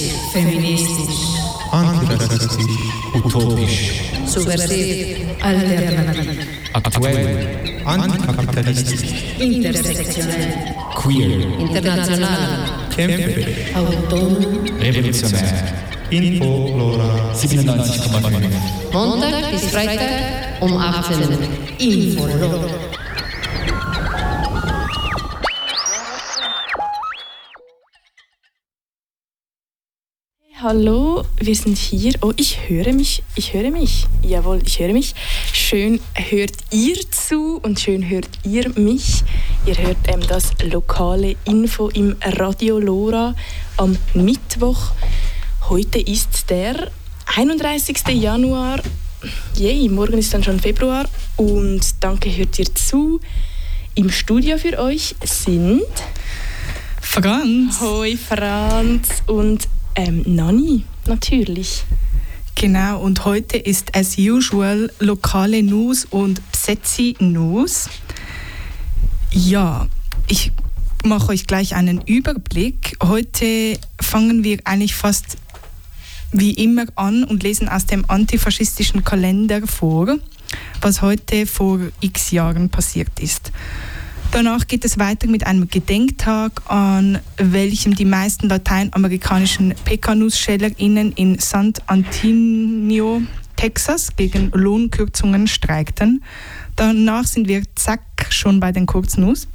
feministisch, antirassistisch, utopisch, subversiv, alternativ, aktuell, antikapitalistisch, intersektionell, queer, international, kämpferisch, autonom, revolutionär, Info Lora 97,5. Montag bis Freitag um 18 Uhr. Info Lora. Hallo, wir sind hier. Oh, ich höre mich. Jawohl, ich höre mich. Schön hört ihr zu und schön hört ihr mich. Ihr hört das lokale Info im Radio Lora am Mittwoch. Heute ist der 31. Januar. Yay, morgen ist dann schon Februar. Und danke, hört ihr zu. Im Studio für euch sind Franz. Hoi Franz und Nani, natürlich. Genau, und heute ist as usual lokale News und Psetzi News. Ja, ich mache euch gleich einen Überblick. Heute fangen wir eigentlich fast wie immer an und lesen aus dem antifaschistischen Kalender vor, was heute vor x Jahren passiert ist. Danach geht es weiter mit einem Gedenktag, an welchem die meisten lateinamerikanischen PK-NussschällerInnen in San Antonio, Texas, gegen Lohnkürzungen streikten. Danach sind wir schon bei den Kurznews.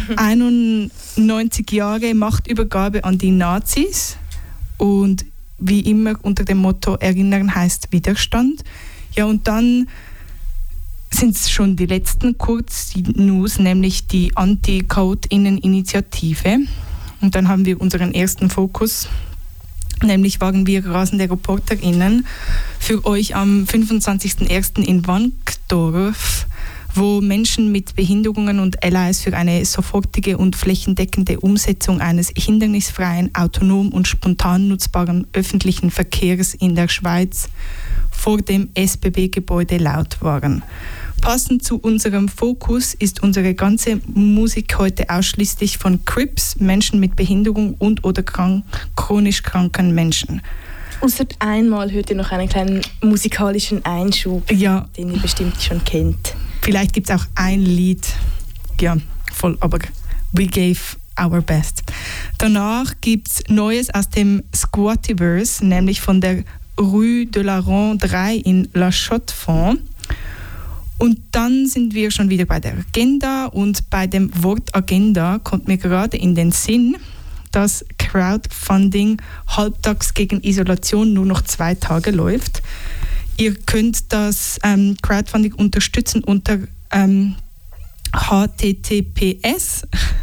91 Jahre Machtübergabe an die Nazis und wie immer unter dem Motto Erinnern heißt Widerstand. Ja, und dann sind es schon die letzten Kurznews, nämlich die Anti-Chaotinnen-Initiative. Und dann haben wir unseren ersten Fokus, nämlich waren wir rasende ReporterInnen für euch am 25.01. in Wankdorf, wo Menschen mit Behinderungen und Allies für eine sofortige und flächendeckende Umsetzung eines hindernisfreien, autonom und spontan nutzbaren öffentlichen Verkehrs in der Schweiz vor dem SBB-Gebäude laut waren. Passend zu unserem Fokus ist unsere ganze Musik heute ausschließlich von Crips, Menschen mit Behinderung und oder chronisch kranken Menschen. Ausser einmal hört ihr noch einen kleinen musikalischen Einschub, ja, den ihr bestimmt schon kennt. Vielleicht gibt es auch ein Lied, ja, voll, aber we gave our best. Danach gibt es Neues aus dem Squattiverse, nämlich von der Rue de la Ronde 3 in La Chaux-de-Fonds. Und dann sind wir schon wieder bei der Agenda und bei dem Wort Agenda kommt mir gerade in den Sinn, dass Crowdfunding halbtags gegen Isolation nur noch 2 Tage läuft. Ihr könnt das Crowdfunding unterstützen unter https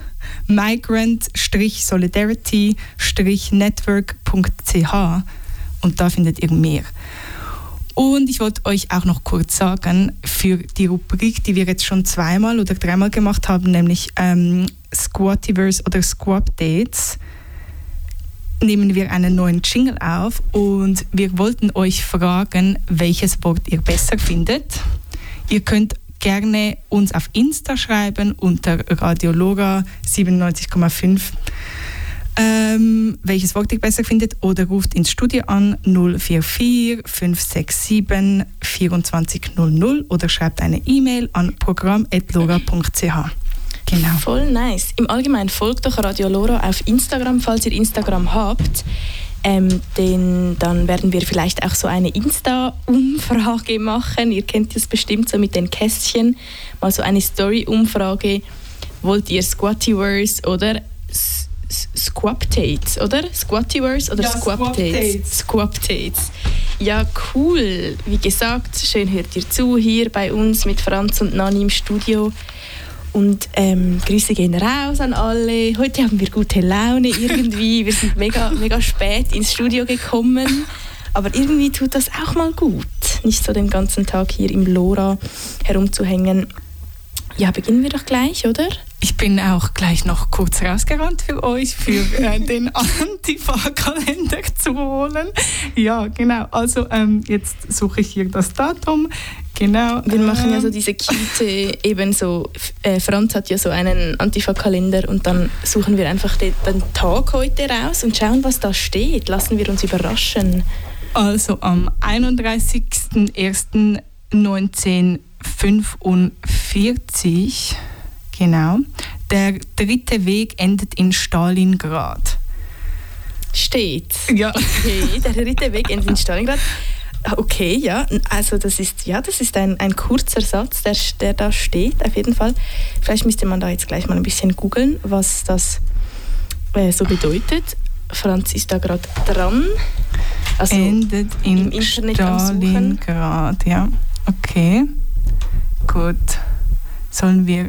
migrant-solidarity-network.ch und da findet ihr mehr. Und ich wollte euch auch noch kurz sagen, für die Rubrik, die wir jetzt schon 2-mal oder 3-mal gemacht haben, nämlich Squattiverse oder Squapdates, nehmen wir einen neuen Jingle auf und wir wollten euch fragen, welches Wort ihr besser findet. Ihr könnt gerne uns auf Insta schreiben unter Radio Lora 97,5. Welches Wort ihr besser findet oder ruft ins Studio an 044 567 2400 oder schreibt eine E-Mail an programm@lora.ch. Genau. Voll nice. Im Allgemeinen folgt doch Radio Lora auf Instagram, falls ihr Instagram habt. Dann werden wir vielleicht auch so eine Insta-Umfrage machen. Ihr kennt das bestimmt so mit den Kästchen. Mal so eine Story-Umfrage. Wollt ihr Squattiverse oder Squapdates, oder? Squattiverse oder ja, Squapdates? Squapdates. Ja, cool. Wie gesagt, schön hört ihr zu hier bei uns mit Franz und Nani im Studio. Und Grüße gehen raus an alle. Heute haben wir gute Laune irgendwie. Wir sind mega, mega spät ins Studio gekommen. Aber irgendwie tut das auch mal gut. Nicht so den ganzen Tag hier im Lora herumzuhängen. Ja, beginnen wir doch gleich, oder? Ich bin auch gleich noch kurz rausgerannt für euch, für den Antifa-Kalender zu holen. Ja, genau. Also jetzt suche ich hier das Datum. Genau. Wir machen ja so diese Kite, eben so, Franz hat ja so einen Antifa-Kalender und dann suchen wir einfach den Tag heute raus und schauen, was da steht. Lassen wir uns überraschen. Also am 31.01.1945, genau, der dritte Weg endet in Stalingrad. Steht. Ja. Okay, der dritte Weg endet in Stalingrad. Okay, ja, also das ist ein kurzer Satz, der da steht, auf jeden Fall. Vielleicht müsste man da jetzt gleich mal ein bisschen googeln, was das so bedeutet. Franz ist da gerade dran. Also endet in Internet am Suchen. Stalingrad, ja. Okay, gut. Sollen wir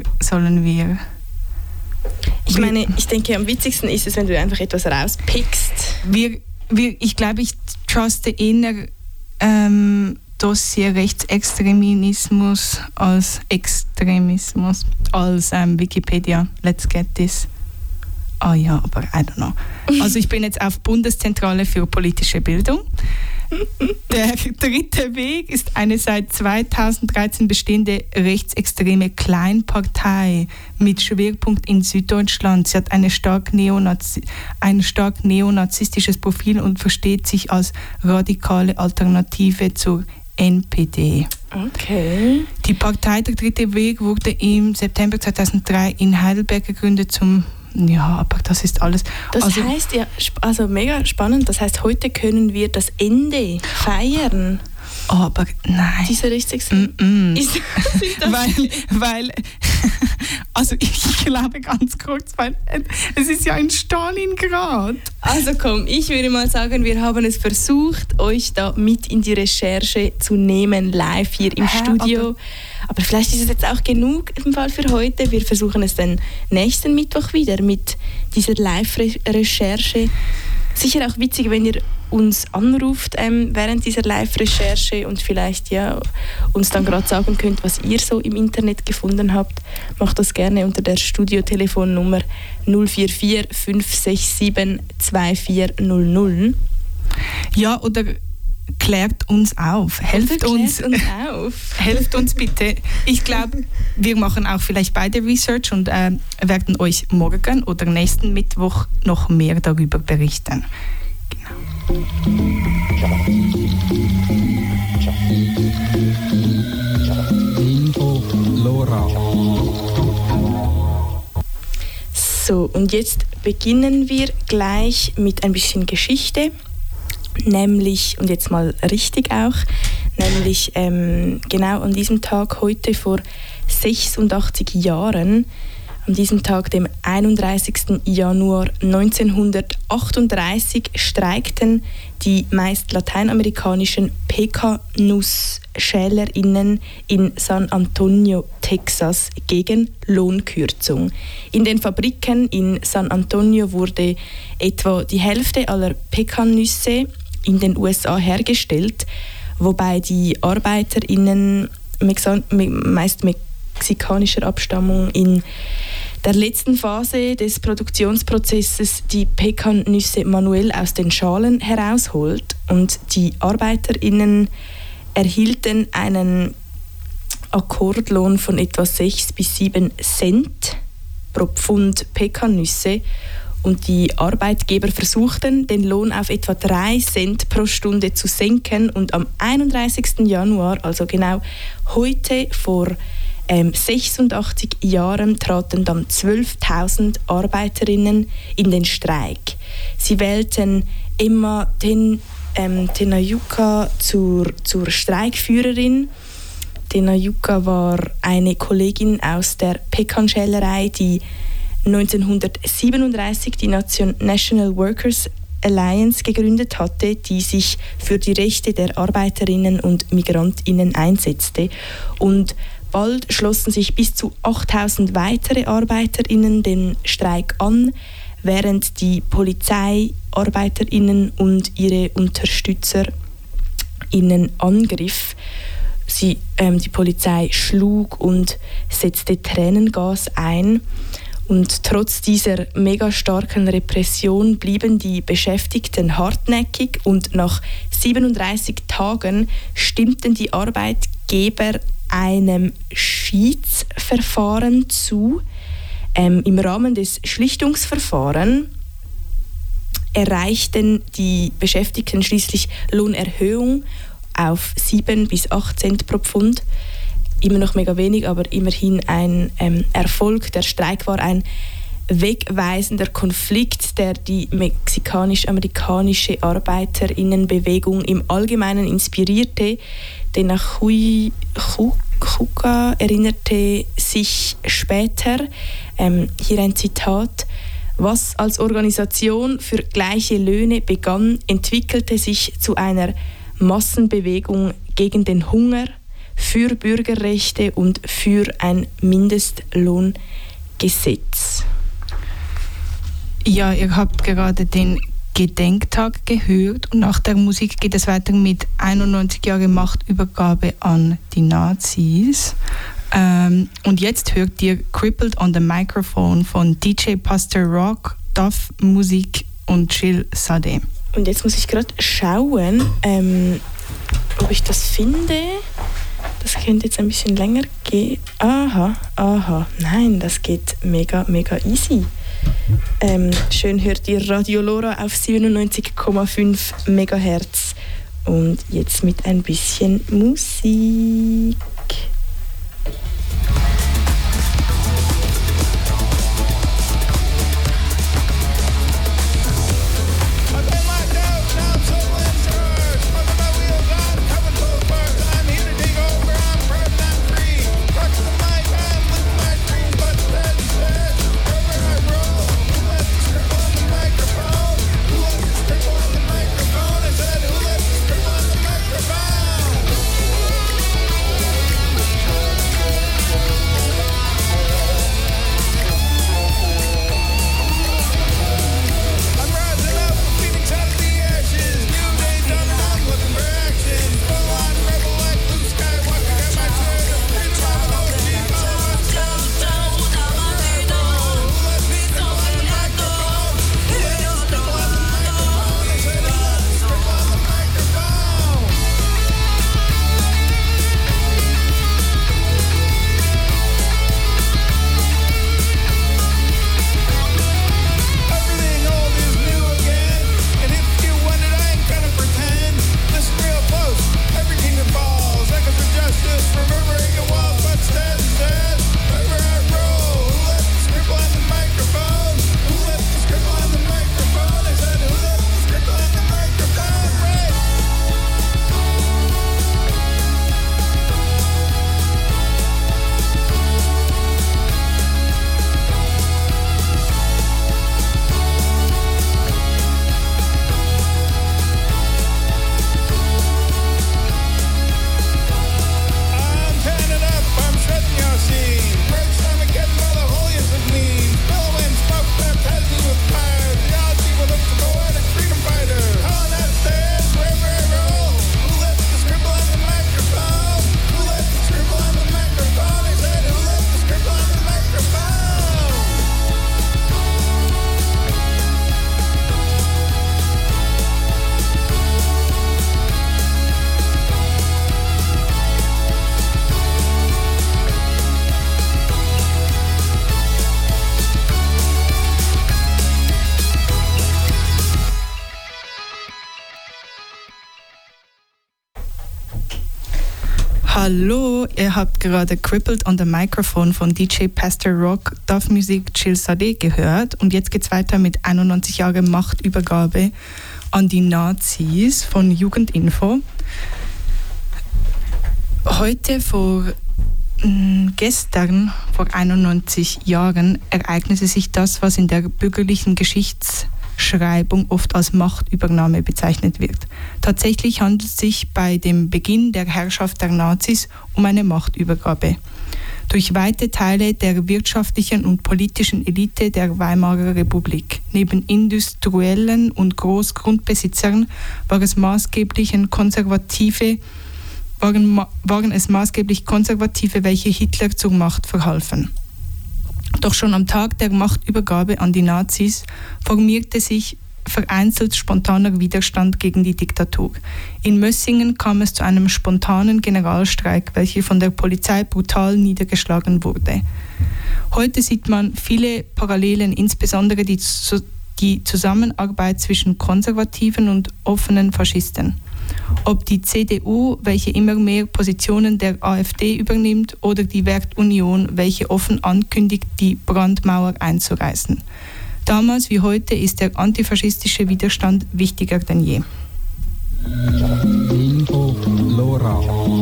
ich meine, ich denke, am witzigsten ist es, wenn du einfach etwas rauspickst. Ich glaube, ich truste eher Dossier Rechtsextremismus als Extremismus, als Wikipedia. Let's get this. Ah ja, aber I don't know. Also ich bin jetzt auf Bundeszentrale für politische Bildung. Der dritte Weg ist eine seit 2013 bestehende rechtsextreme Kleinpartei mit Schwerpunkt in Süddeutschland. Sie hat ein stark neonazistisches Profil und versteht sich als radikale Alternative zur NPD. Okay. Die Partei Der dritte Weg wurde im September 2003 in Heidelberg gegründet ja, aber das ist alles. Das heißt, ja, also mega spannend, das heißt, heute können wir das Ende feiern. Aber nein. Diese Rechtsextremismus. Ist das weil, also ich glaube ganz kurz, weil es ist ja in Stalingrad. Also komm, ich würde mal sagen, wir haben es versucht, euch da mit in die Recherche zu nehmen, live hier im Studio. Aber vielleicht ist es jetzt auch genug im Fall für heute. Wir versuchen es dann nächsten Mittwoch wieder mit dieser Live-Recherche. Sicher auch witzig, wenn ihr uns anruft während dieser Live-Recherche und vielleicht uns dann gerade sagen könnt, was ihr so im Internet gefunden habt. Macht das gerne unter der Studio-Telefonnummer 044 567 2400. Ja, oder klärt uns auf. Helft uns bitte. Ich glaube, wir machen auch vielleicht beide Research und werden euch morgen oder nächsten Mittwoch noch mehr darüber berichten. Genau. Info Lora. So, und jetzt beginnen wir gleich mit ein bisschen Geschichte. Nämlich, und jetzt mal richtig auch, nämlich genau an diesem Tag heute vor 86 Jahren, an diesem Tag, dem 31. Januar 1938, streikten die meist lateinamerikanischen Pekanussschälerinnen in San Antonio, Texas, gegen Lohnkürzung. In den Fabriken in San Antonio wurde etwa die Hälfte aller Pekannüsse in den USA hergestellt, wobei die ArbeiterInnen meist mexikanischer Abstammung in der letzten Phase des Produktionsprozesses die Pekannüsse manuell aus den Schalen herausholt, und die ArbeiterInnen erhielten einen Akkordlohn von etwa 6 bis 7 Cent pro Pfund Pekannüsse. Und die Arbeitgeber versuchten, den Lohn auf etwa 3 Cent pro Stunde zu senken. Und am 31. Januar, also genau heute vor 86 Jahren, traten dann 12.000 Arbeiterinnen in den Streik. Sie wählten Emma Tenayuka zur Streikführerin. Tenayuka war eine Kollegin aus der Pekanschälerei, die 1937 die National Workers Alliance gegründet hatte, die sich für die Rechte der Arbeiterinnen und MigrantInnen einsetzte. Und bald schlossen sich bis zu 8.000 weitere ArbeiterInnen den Streik an, während die Polizei ArbeiterInnen und ihre UnterstützerInnen angriff. Die Polizei schlug und setzte Tränengas ein. Und trotz dieser mega starken Repression blieben die Beschäftigten hartnäckig und nach 37 Tagen stimmten die Arbeitgeber einem Schiedsverfahren zu. Im Rahmen des Schlichtungsverfahrens erreichten die Beschäftigten schließlich Lohnerhöhung auf 7 bis 8 Cent pro Pfund. Immer noch mega wenig, aber immerhin ein Erfolg. Der Streik war ein wegweisender Konflikt, der die mexikanisch-amerikanische Arbeiterinnenbewegung im Allgemeinen inspirierte. Denn nach Juca erinnerte sich später, hier ein Zitat: Was als Organisation für gleiche Löhne begann, entwickelte sich zu einer Massenbewegung gegen den Hunger, für Bürgerrechte und für ein Mindestlohngesetz. Ja, ihr habt gerade den Gedenktag gehört und nach der Musik geht es weiter mit 91 Jahre Machtübergabe an die Nazis. Und jetzt hört ihr Crippled on the Microphone von DJ Pastor Rock, Duff Musik und Chill Sade. Und jetzt muss ich gerade schauen, ob ich das finde. Das könnte jetzt ein bisschen länger gehen. Aha. Nein, das geht mega easy. Schön hört ihr Radio Lora auf 97,5 MHz. Und jetzt mit ein bisschen Musik. Hallo, ihr habt gerade Crippled on the Microphone von DJ Pastor Rock, Duff Musik, Chill Sade gehört. Und jetzt geht's weiter mit 91 Jahre Machtübergabe an die Nazis von Jugendinfo. Gestern, vor 91 Jahren, ereignete sich das, was in der bürgerlichen Geschichtsschreibung oft als Machtübernahme bezeichnet wird. Tatsächlich handelt es sich bei dem Beginn der Herrschaft der Nazis um eine Machtübergabe. Durch weite Teile der wirtschaftlichen und politischen Elite der Weimarer Republik. Neben Industriellen und Großgrundbesitzern war es maßgeblich konservative waren es maßgeblich Konservative, welche Hitler zur Macht verhalfen. Doch schon am Tag der Machtübergabe an die Nazis formierte sich vereinzelt spontaner Widerstand gegen die Diktatur. In Mössingen kam es zu einem spontanen Generalstreik, welcher von der Polizei brutal niedergeschlagen wurde. Heute sieht man viele Parallelen, insbesondere die Zusammenarbeit zwischen Konservativen und offenen Faschisten. Ob die CDU, welche immer mehr Positionen der AfD übernimmt, oder die Werkunion, welche offen ankündigt, die Brandmauer einzureißen. Damals wie heute ist der antifaschistische Widerstand wichtiger denn je. Info Lora.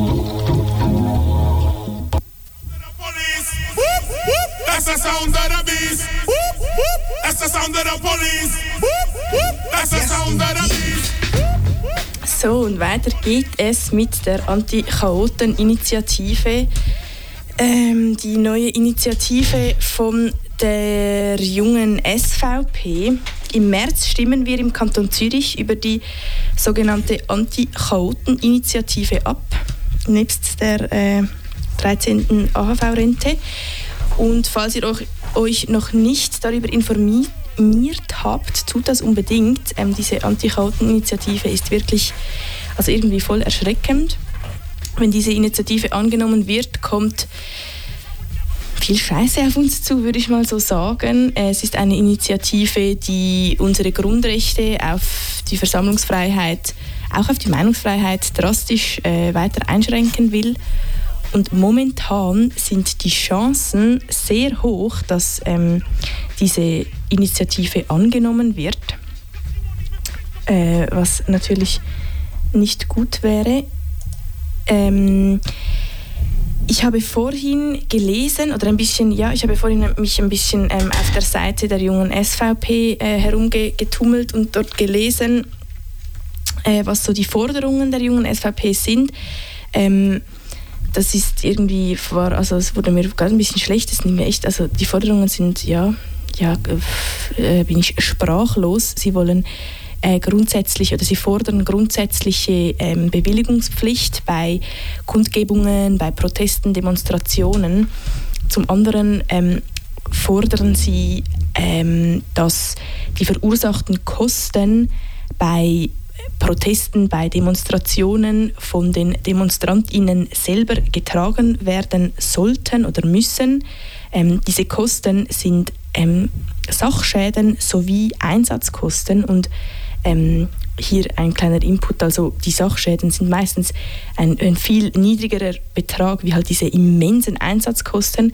That's the sound of the beast. That's the sound of the police. That's the sound of the beast. So, und weiter geht es mit der Anti-Chaoten-Initiative. Die neue Initiative von der jungen SVP. Im März stimmen wir im Kanton Zürich über die sogenannte Anti-Chaoten-Initiative ab, nebst der 13. AHV-Rente. Und falls ihr euch noch nicht darüber informiert habt, tut das unbedingt. Diese Anti-Chaoten-Initiative ist wirklich irgendwie voll erschreckend. Wenn diese Initiative angenommen wird, kommt viel Scheiße auf uns zu, würde ich mal so sagen. Es ist eine Initiative, die unsere Grundrechte auf die Versammlungsfreiheit, auch auf die Meinungsfreiheit drastisch weiter einschränken will. Und momentan sind die Chancen sehr hoch, dass diese Initiative angenommen wird, was natürlich nicht gut wäre. Ich habe vorhin gelesen, mich ein bisschen auf der Seite der jungen SVP herumgetummelt und dort gelesen, was so die Forderungen der jungen SVP sind. Das ist irgendwie, es wurde mir gerade ein bisschen schlecht, das nimmt mir echt, die Forderungen sind, bin ich sprachlos. Sie wollen sie fordern grundsätzliche Bewilligungspflicht bei Kundgebungen, bei Protesten, Demonstrationen. Zum anderen fordern sie, dass die verursachten Kosten bei Protesten, bei Demonstrationen von den DemonstrantInnen selber getragen werden sollten oder müssen. Diese Kosten sind Sachschäden sowie Einsatzkosten und hier ein kleiner Input, die Sachschäden sind meistens ein viel niedrigerer Betrag wie halt diese immensen Einsatzkosten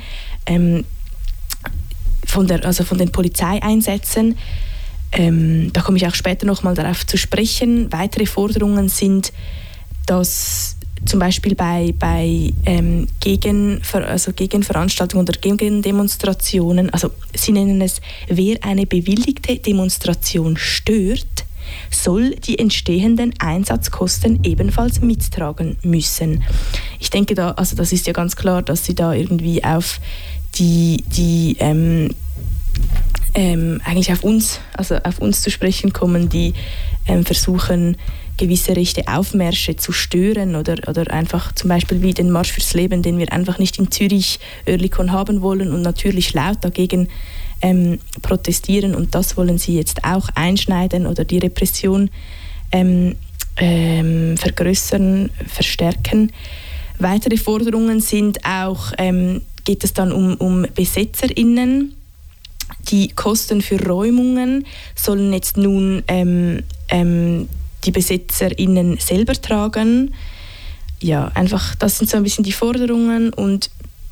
von den Polizeieinsätzen. Da komme ich auch später nochmal darauf zu sprechen. Weitere Forderungen sind, dass zum Beispiel bei Gegenveranstaltungen oder Gegendemonstrationen, sie nennen es, wer eine bewilligte Demonstration stört, soll die entstehenden Einsatzkosten ebenfalls mittragen müssen. Ich denke das ist ja ganz klar, dass sie da irgendwie auf eigentlich auf uns zu sprechen kommen, die versuchen, gewisse rechte Aufmärsche zu stören oder einfach zum Beispiel wie den Marsch fürs Leben, den wir einfach nicht in Zürich Oerlikon haben wollen und natürlich laut dagegen protestieren, und das wollen sie jetzt auch einschneiden oder die Repression vergrößern, verstärken. Weitere Forderungen sind auch, geht es dann um BesetzerInnen. Die Kosten für Räumungen sollen jetzt nun die BesetzerInnen selber tragen. Ja, einfach, das sind so ein bisschen die Forderungen. Und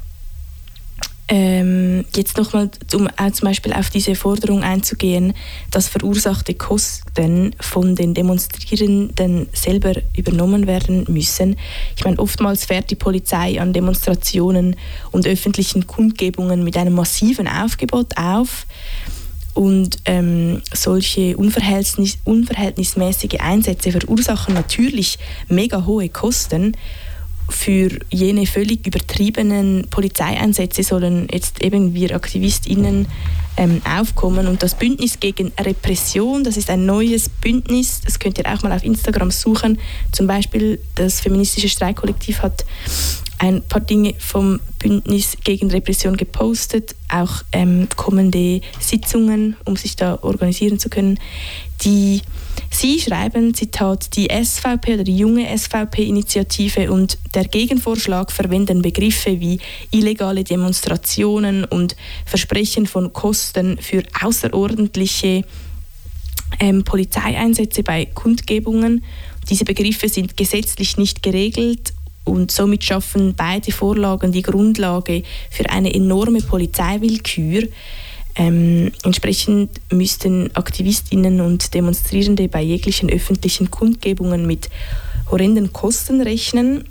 jetzt nochmal, um zum Beispiel auf diese Forderung einzugehen, dass verursachte Kosten von den Demonstrierenden selber übernommen werden müssen. Ich meine, oftmals fährt die Polizei an Demonstrationen und öffentlichen Kundgebungen mit einem massiven Aufgebot auf. Und solche unverhältnismäßige Einsätze verursachen natürlich mega hohe Kosten. für jene völlig übertriebenen Polizeieinsätze sollen jetzt eben wir AktivistInnen aufkommen. Und das Bündnis gegen Repression, das ist ein neues Bündnis, das könnt ihr auch mal auf Instagram suchen. Zum Beispiel das feministische Streikkollektiv hat ein paar Dinge vom Bündnis gegen Repression gepostet, auch kommende Sitzungen, um sich da organisieren zu können. Sie schreiben, Zitat, die SVP oder die junge SVP-Initiative und der Gegenvorschlag verwenden Begriffe wie illegale Demonstrationen und Versprechen von Kosten für außerordentliche Polizeieinsätze bei Kundgebungen. Diese Begriffe sind gesetzlich nicht geregelt und somit schaffen beide Vorlagen die Grundlage für eine enorme Polizeiwillkür. Entsprechend müssten AktivistInnen und Demonstrierende bei jeglichen öffentlichen Kundgebungen mit horrenden Kosten rechnen.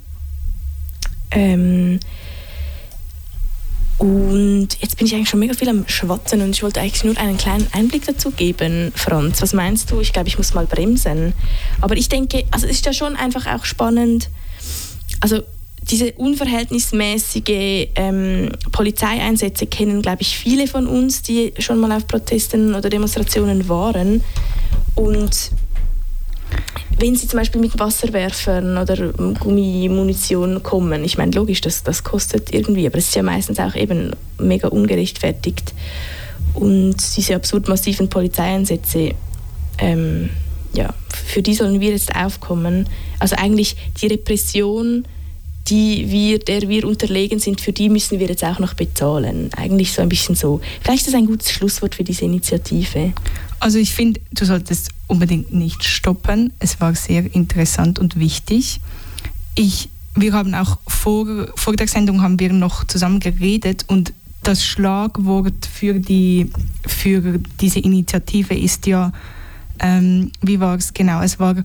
Und jetzt bin ich eigentlich schon mega viel am Schwatzen und ich wollte eigentlich nur einen kleinen Einblick dazu geben. Franz, was meinst du? Ich glaube, ich muss mal bremsen. Aber ich denke, also es ist ja schon einfach auch spannend, also diese unverhältnismäßige Polizeieinsätze kennen, glaube ich, viele von uns, die schon mal auf Protesten oder Demonstrationen waren. Und wenn sie zum Beispiel mit Wasserwerfern oder Gummimunition kommen, ich meine, logisch, das kostet irgendwie, aber es ist ja meistens auch eben mega ungerechtfertigt. Und diese absurd massiven Polizeieinsätze, für die sollen wir jetzt aufkommen. Also eigentlich die Repression, der wir unterlegen sind, für die müssen wir jetzt auch noch bezahlen. Eigentlich so ein bisschen so. Vielleicht ist das ein gutes Schlusswort für diese Initiative. Also ich finde, du solltest unbedingt nicht stoppen. Es war sehr interessant und wichtig. Wir haben auch vor der Sendung haben wir noch zusammen geredet und das Schlagwort für diese Initiative ist ja, wie war es genau? Es war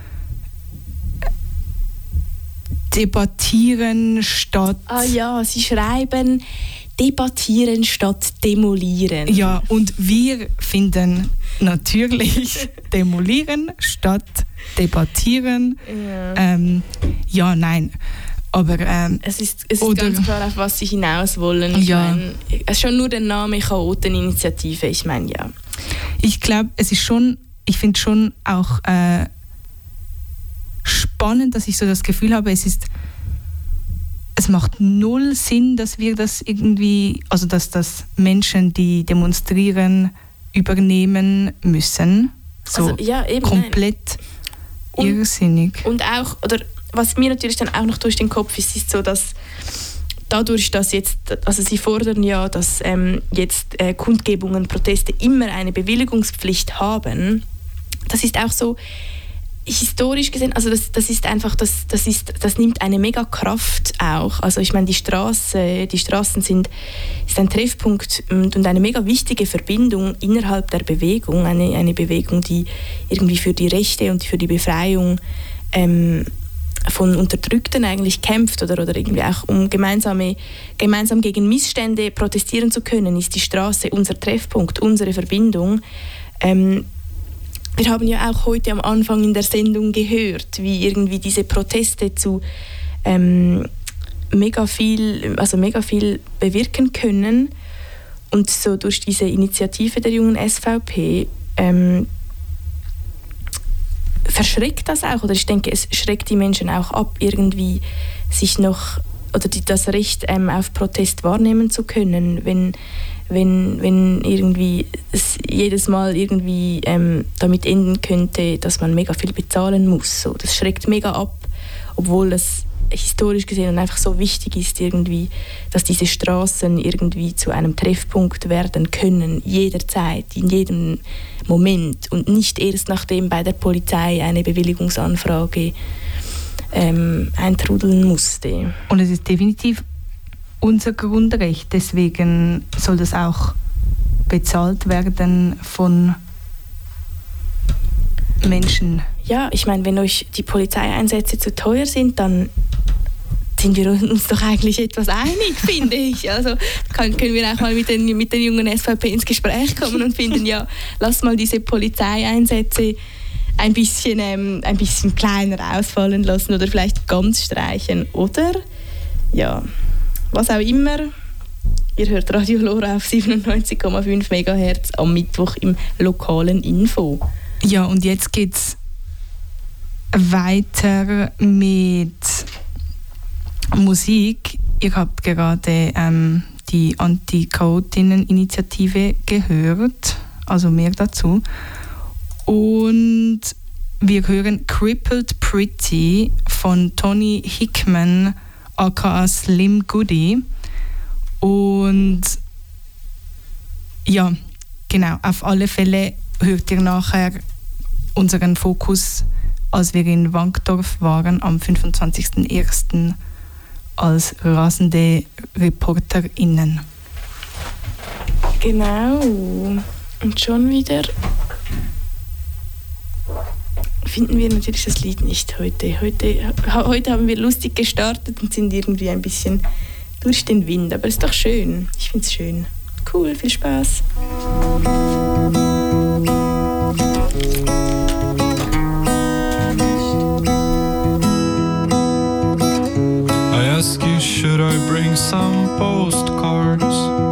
debattieren statt... Ah ja, Sie schreiben debattieren statt demolieren. Ja, und wir finden natürlich demolieren statt debattieren. Ja, nein. Aber, es ist ganz klar, auf was Sie hinaus wollen. Ich meine, schon nur der Name Chaoteninitiative, ich meine, ja. Ich glaube, ich finde schon auch spannend, dass ich so das Gefühl habe, es macht null Sinn, dass wir das irgendwie, also dass das Menschen, die demonstrieren, übernehmen müssen. So also, ja, eben, komplett irrsinnig. Und auch, oder was mir natürlich dann auch noch durch den Kopf ist so, dass dadurch, dass jetzt, also Sie fordern ja, dass jetzt Kundgebungen, Proteste immer eine Bewilligungspflicht haben. Das ist auch so historisch gesehen, also das ist einfach, das nimmt eine mega Kraft auch. Also ich meine, die Straßen ist ein Treffpunkt und eine mega wichtige Verbindung innerhalb der Bewegung, eine Bewegung, die irgendwie für die Rechte und für die Befreiung von Unterdrückten eigentlich kämpft oder irgendwie auch um gemeinsam gegen Missstände protestieren zu können, ist die Straße unser Treffpunkt, unsere Verbindung. Wir haben ja auch heute am Anfang in der Sendung gehört, wie irgendwie diese Proteste zu mega viel bewirken können. Und so durch diese Initiative der jungen SVP verschreckt das auch. Oder ich denke, es schreckt die Menschen auch ab, irgendwie sich noch oder das Recht auf Protest wahrnehmen zu können, wenn irgendwie es jedes Mal irgendwie damit enden könnte, dass man mega viel bezahlen muss. So, das schreckt mega ab, obwohl das historisch gesehen einfach so wichtig ist, irgendwie, dass diese Straßen irgendwie zu einem Treffpunkt werden können, jederzeit, in jedem Moment und nicht erst nachdem bei der Polizei eine Bewilligungsanfrage eintrudeln musste. Und es ist definitiv unser Grundrecht, deswegen soll das auch bezahlt werden von Menschen. Ja, ich meine, wenn euch die Polizeieinsätze zu teuer sind, dann sind wir uns doch eigentlich etwas einig, finde ich. Also können wir auch mal mit den jungen SVP ins Gespräch kommen und finden, ja, lass mal diese Polizeieinsätze ein bisschen kleiner ausfallen lassen oder vielleicht ganz streichen. Oder, ja, was auch immer. Ihr hört Radio Lora auf 97,5 MHz am Mittwoch im lokalen Info. Ja, und jetzt geht es weiter mit Musik. Ihr habt gerade die Anti-Chaotinnen-Initiative gehört, also mehr dazu. Und wir hören Crippled Pretty von Tony Hickman, aka Slim Goody. Und ja, genau, auf alle Fälle hört ihr nachher unseren Fokus, als wir in Wankdorf waren, am 25.01. als rasende ReporterInnen. Genau. Und schon wieder finden wir natürlich das Lied nicht heute. Heute haben wir lustig gestartet und sind irgendwie ein bisschen durch den Wind. Aber es ist doch schön. Ich finde es schön. Cool, viel Spaß. I ask you, should I bring some postcards?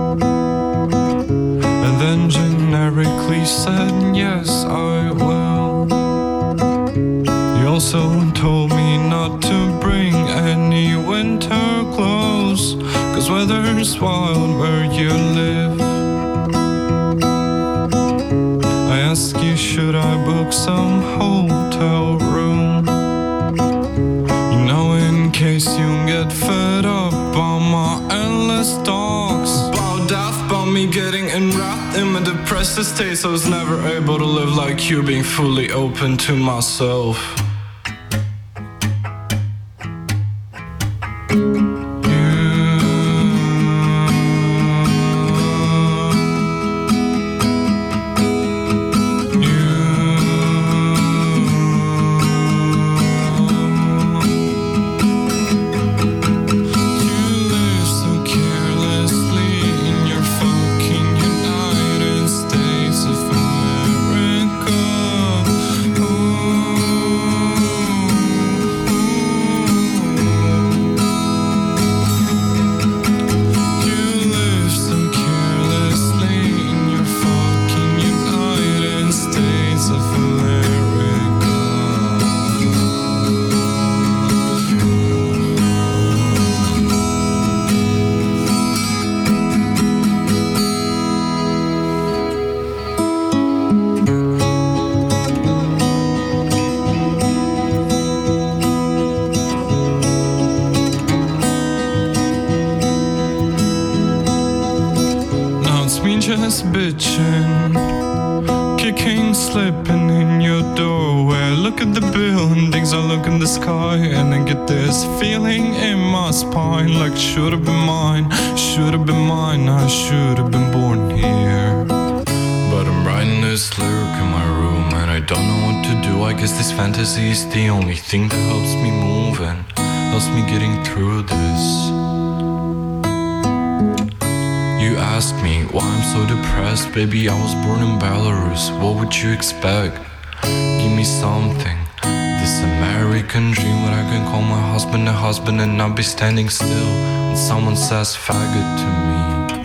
And then generically said, yes, I will. You also told me not to bring any winter clothes, 'cause weather's wild where you live. I ask you, should I book some hotel room? You know, in case you get fed up on my endless talks about death, about me getting enwrapped in my depressive state, so I was never able to live like you, being fully open to myself. Just bitching, kicking, slipping in your doorway. Look at the buildings, I look in the sky, and I get this feeling in my spine, like should have been mine, should have been mine, I should have been born here. But I'm writing this lyric in my room, and I don't know what to do. I guess this fantasy is the only thing that helps me move and helps me getting through this. You ask me why I'm so depressed. Baby, I was born in Belarus. What would you expect? Give me something. This American dream where I can call my husband a husband and not be standing still when someone says faggot to me.